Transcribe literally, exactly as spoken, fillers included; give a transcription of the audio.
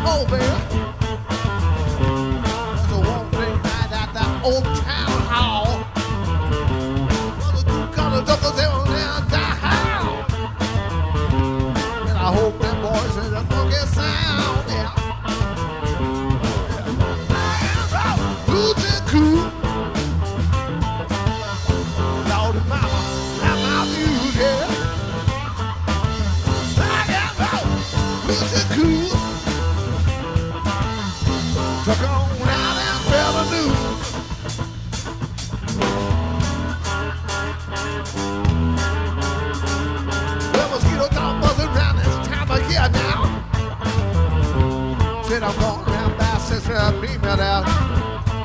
more, baby. There's a one thing night at that old town hall. Well, the two color duckers, they were down down. And I hope them boys hear the funky sound, yeah. Rootin' cool. Lordy mama, have my views, yeah. Rock and roll, rootin' cool. Truck on out and revenue. The mosquito dog buzzing round this time of year now. Said I'm going around by since I beam it out.